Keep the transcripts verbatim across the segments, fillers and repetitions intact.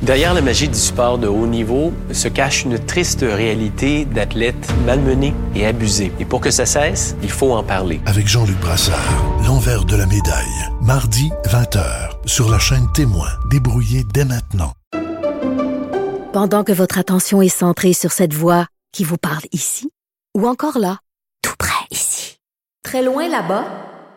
Derrière la magie du sport de haut niveau se cache une triste réalité d'athlètes malmenés et abusés. Et pour que ça cesse, il faut en parler. Avec Jean-Luc Brassard, l'envers de la médaille. Mardi, vingt heures, sur la chaîne Témoin. Débrouillez dès maintenant. Pendant que votre attention est centrée sur cette voix qui vous parle ici, ou encore là, tout près ici, très loin là-bas,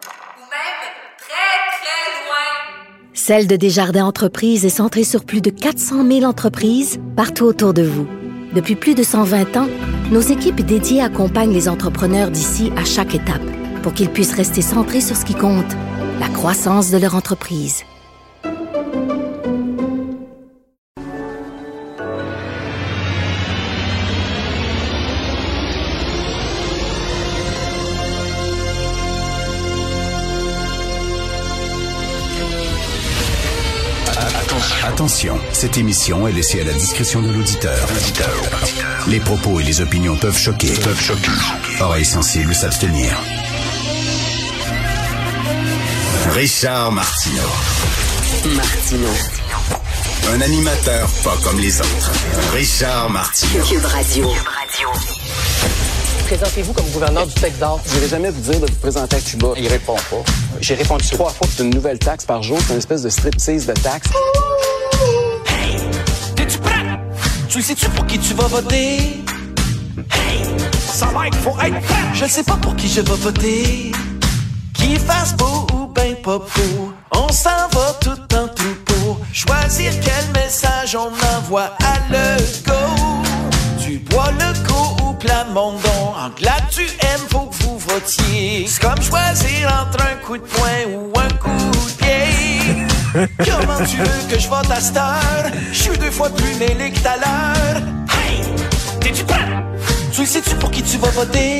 Celle de Desjardins Entreprises est centrée sur plus de quatre cent mille entreprises partout autour de vous. Depuis plus de cent vingt ans, nos équipes dédiées accompagnent les entrepreneurs d'ici à chaque étape pour qu'ils puissent rester centrés sur ce qui compte, la croissance de leur entreprise. Attention, cette émission est laissée à la discrétion de l'auditeur. Les propos et les opinions peuvent choquer. Peuvent choquer. Oreilles sensibles s'abstenir. Richard Martineau. Martineau. Un animateur pas comme les autres. Richard Martineau. Cube Radio. Présentez-vous comme gouverneur du Texas. Je n'irai jamais vous dire de vous présenter à Cuba. Il répond pas. J'ai répondu trois fois. C'est une nouvelle taxe par jour. C'est une espèce de striptease de taxe. Hey! T'es-tu prêt? Tu sais-tu pour qui tu vas voter? Hey! Ça va être, faut être prêt! Je sais pas pour qui je vais voter. Qu'il fasse beau ou ben pas beau. On s'en va tout en troupeau. Choisir quel message on envoie à Legault. Du bois Legault ou Plamondon. En glad tu aimes, faut que vous votiez. C'est comme choisir entre un coup de poing ou un coup de pied. Comment tu veux que je vote à cette heure? Je suis deux fois plus mêlé que tout à l'heure. Hey! T'es-tu prêt? Tu sais-tu pour qui tu vas voter?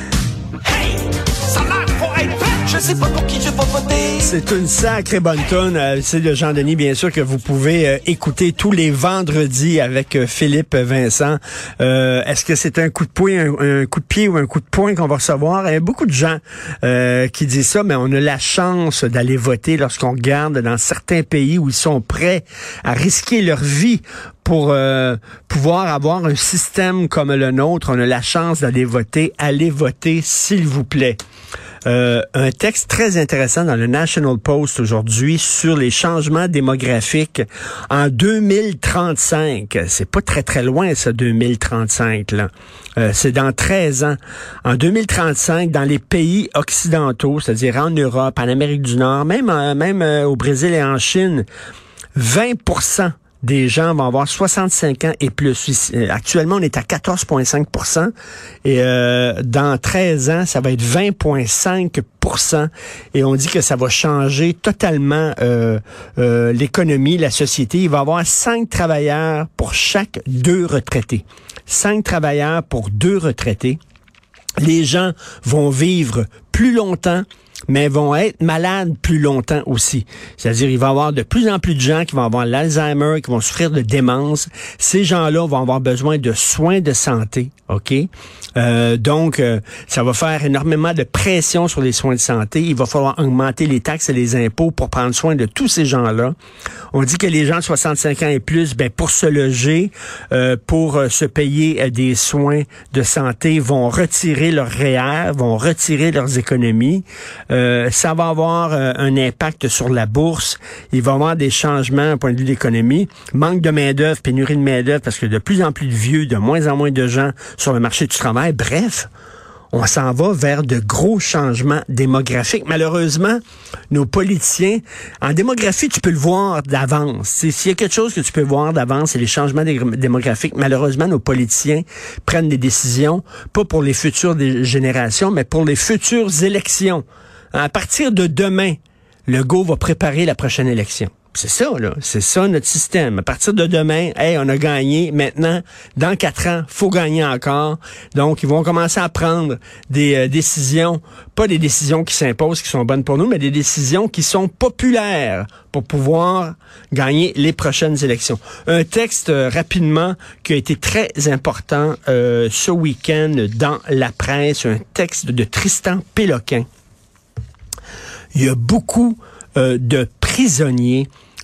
Hey! Ça marche, faut être prêt! Je sais pas pour qui je vais voter. C'est une sacrée bonne toune. Euh, c'est de Jean-Denis, bien sûr, que vous pouvez euh, écouter tous les vendredis avec euh, Philippe Vincent. Euh, est-ce que c'est un coup de poing, un, un coup de pied ou un coup de poing qu'on va recevoir? Il y a beaucoup de gens euh, qui disent ça, mais on a la chance d'aller voter lorsqu'on regarde dans certains pays où ils sont prêts à risquer leur vie pour euh, pouvoir avoir un système comme le nôtre. On a la chance d'aller voter. Allez voter, s'il vous plaît. Euh, un texte très intéressant dans le National Post aujourd'hui sur les changements démographiques en deux mille trente-cinq. C'est pas très très loin ça, deux mille trente-cinq là. Euh, c'est dans treize ans. En deux mille trente-cinq, dans les pays occidentaux, c'est-à-dire en Europe, en Amérique du Nord, même euh, même euh, au Brésil et en Chine, vingt pour cent des gens vont avoir soixante-cinq ans et plus. Actuellement, on est à quatorze virgule cinq pour cent et euh, dans treize ans, ça va être vingt virgule cinq pour cent et on dit que ça va changer totalement euh, euh, l'économie, la société. Il va y avoir cinq travailleurs pour chaque deux retraités. Cinq travailleurs pour deux retraités. Les gens vont vivre plus longtemps, mais vont être malades plus longtemps aussi. C'est-à-dire, il va y avoir de plus en plus de gens qui vont avoir l'Alzheimer, qui vont souffrir de démence. Ces gens-là vont avoir besoin de soins de santé, OK? Euh, donc, euh, ça va faire énormément de pression sur les soins de santé. Il va falloir augmenter les taxes et les impôts pour prendre soin de tous ces gens-là. On dit que les gens de soixante-cinq ans et plus, ben pour se loger, euh, pour euh, se payer euh, des soins de santé, vont retirer leur R E E R, vont retirer leurs économies. Euh, ça va avoir euh, un impact sur la bourse. Il va y avoir des changements au point de vue de l'économie. Manque de main-d'œuvre, pénurie de main-d'œuvre, parce que de plus en plus de vieux, de moins en moins de gens sur le marché du travail. Bref, on s'en va vers de gros changements démographiques. Malheureusement, nos politiciens, en démographie, tu peux le voir d'avance. S'il y a quelque chose que tu peux voir d'avance, c'est les changements dé- démographiques. Malheureusement, nos politiciens prennent des décisions, pas pour les futures des générations, mais pour les futures élections. À partir de demain, Legault va préparer la prochaine élection. C'est ça, là. C'est ça, notre système. À partir de demain, hey, on a gagné. Maintenant, dans quatre ans, faut gagner encore. Donc, ils vont commencer à prendre des euh, décisions, pas des décisions qui s'imposent, qui sont bonnes pour nous, mais des décisions qui sont populaires pour pouvoir gagner les prochaines élections. Un texte, euh, rapidement, qui a été très important euh, ce week-end dans la presse, un texte de Tristan Péloquin. Il y a beaucoup euh, de prisonniers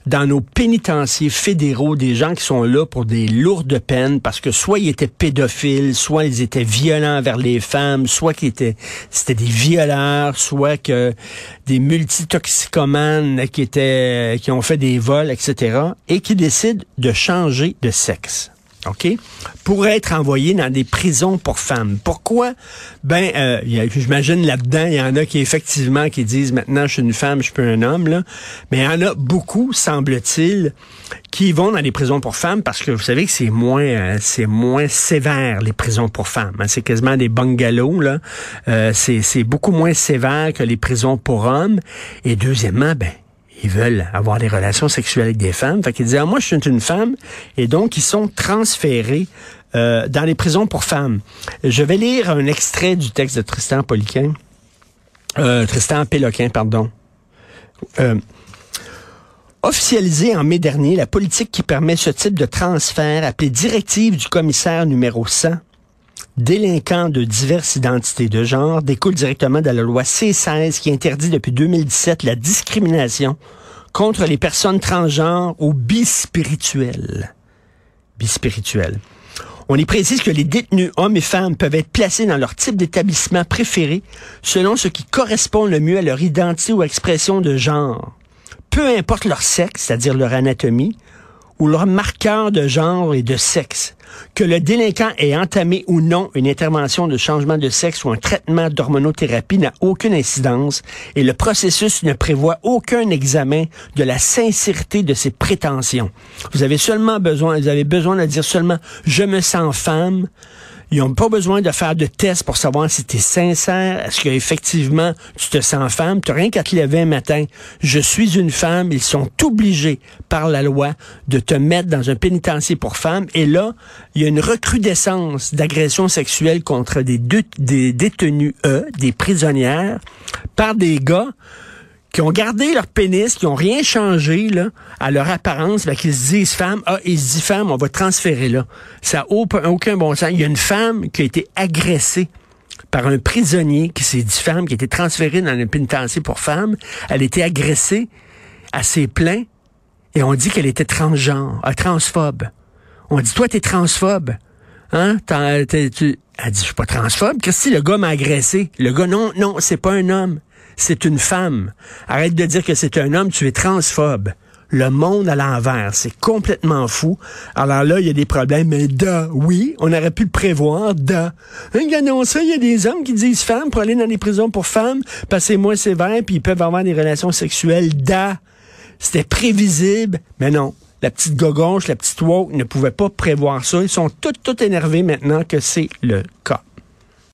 dans nos pénitenciers fédéraux des gens qui sont là pour des lourdes peines parce que soit ils étaient pédophiles, soit ils étaient violents vers les femmes, soit qu'ils étaient, c'était des violeurs, soit que des multitoxicomanes qui étaient, qui ont fait des vols, et cetera, et qui décident de changer de sexe. OK? Pour être envoyés dans des prisons pour femmes. Pourquoi? Ben, euh, y a, j'imagine là-dedans, il y en a qui effectivement qui disent maintenant je suis une femme, je suis un homme, là. Mais il y en a beaucoup, semble-t-il, qui vont dans les prisons pour femmes parce que vous savez que c'est moins euh, c'est moins sévère, les prisons pour femmes. Hein. C'est quasiment des bungalows, là. Euh, c'est, c'est beaucoup moins sévère que les prisons pour hommes. Et deuxièmement, ben, ils veulent avoir des relations sexuelles avec des femmes. Fait qu'ils disent, ah, moi, je suis une femme. Et donc, ils sont transférés euh, dans les prisons pour femmes. Je vais lire un extrait du texte de Tristan Poliquin. Euh, Tristan Péloquin, pardon. Euh, Officialisée en mai dernier, la politique qui permet ce type de transfert, appelée directive du commissaire numéro cent, délinquants de diverses identités de genre, découle directement de la loi C seize qui interdit depuis deux mille dix-sept la discrimination contre les personnes transgenres ou bispirituelles. Bispirituelles. On y précise que les détenus hommes et femmes peuvent être placés dans leur type d'établissement préféré selon ce qui correspond le mieux à leur identité ou expression de genre. Peu importe leur sexe, c'est-à-dire leur anatomie, ou leur marqueur de genre et de sexe. Que le délinquant ait entamé ou non une intervention de changement de sexe ou un traitement d'hormonothérapie n'a aucune incidence et le processus ne prévoit aucun examen de la sincérité de ses prétentions. Vous avez seulement besoin, vous avez besoin de dire seulement « je me sens femme ». Ils n'ont pas besoin de faire de tests pour savoir si tu es sincère. Est-ce qu'effectivement, tu te sens femme? Tu n'as rien qu'à te lever un matin. Je suis une femme. Ils sont obligés par la loi de te mettre dans un pénitencier pour femmes. Et là, il y a une recrudescence d'agressions sexuelles contre des, deux, des détenues, eux, des prisonnières, par des gars qui ont gardé leur pénis, qui ont rien changé là à leur apparence, ben, qu'ils se disent femmes, ah, ils se disent femmes, on va transférer là. Ça n'a aucun, aucun bon sens. Il y a une femme qui a été agressée par un prisonnier qui s'est dit femme, qui a été transférée dans un pénitencier pour femmes. Elle a été agressée, elle s'est plainte, et on dit qu'elle était transgenre, euh, transphobe. On dit, toi, t'es transphobe. Hein? T'en, t'es, tu... Elle dit, je suis pas transphobe. Qu'est-ce que le gars m'a agressé? Le gars, non, non, c'est pas un homme. C'est une femme. Arrête de dire que c'est un homme, tu es transphobe. Le monde à l'envers, c'est complètement fou. Alors là, il y a des problèmes, mais da, oui, on aurait pu le prévoir, da. Regardons ça, il y a des hommes qui disent femmes pour aller dans les prisons pour femmes, parce que c'est moins sévère, puis ils peuvent avoir des relations sexuelles, da. C'était prévisible, mais non. La petite gogonche, la petite woke ne pouvait pas prévoir ça. Ils sont tous, tous énervés maintenant que c'est le cas.